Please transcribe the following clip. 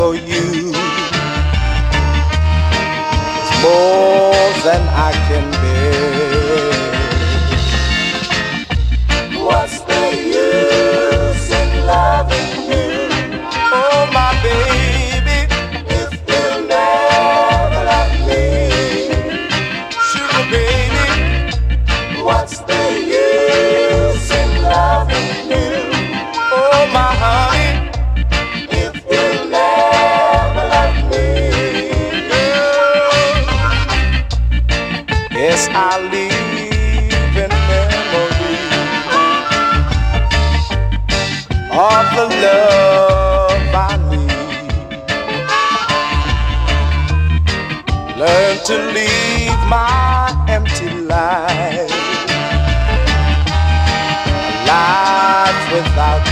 for you. It's more than I can bear. What's the use in loving you? Oh, my baby, if you never love me. Sugar baby, what's the use in loving you? Oh, my honey, if you never love me. Yes, I live in memory of the love I need. Learn to leave my empty life, a life without